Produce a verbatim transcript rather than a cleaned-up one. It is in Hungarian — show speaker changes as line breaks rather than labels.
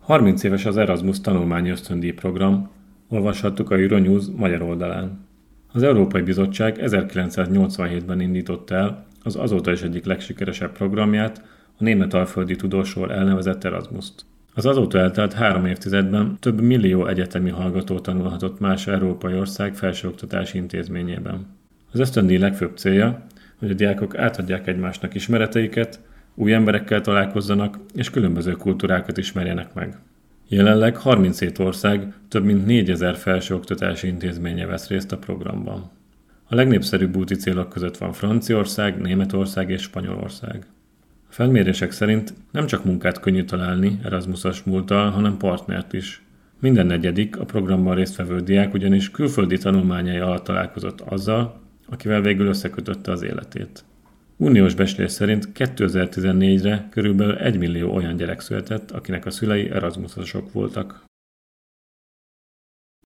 harminc éves az Erasmus tanulmányi ösztöndíj program, olvashattuk a Euronews magyar oldalán. Az Európai Bizottság ezerkilencszáznyolcvanhétben indította el az azóta is egyik legsikeresebb programját, a németalföldi tudósról elnevezett Erasmust. Az azóta eltelt három évtizedben több millió egyetemi hallgató tanulhatott más európai ország felsőoktatási intézményében. Az ösztöndíj legfőbb célja, hogy a diákok átadják egymásnak ismereteiket, új emberekkel találkozzanak és különböző kultúrákat ismerjenek meg. Jelenleg harminchét ország több mint négyezer felsőoktatási intézménye vesz részt a programban. A legnépszerűbb úti célok között van Franciaország, Németország és Spanyolország. A felmérések szerint nem csak munkát könnyű találni Erasmusos múlttal, hanem partnert is. Minden negyedik a programban résztvevő diák ugyanis külföldi tanulmányai alatt találkozott azzal, akivel végül összekötötte az életét. Uniós becslés szerint kétezer-tizennégyre körülbelül egy millió olyan gyerek született, akinek a szülei Erasmusosok voltak.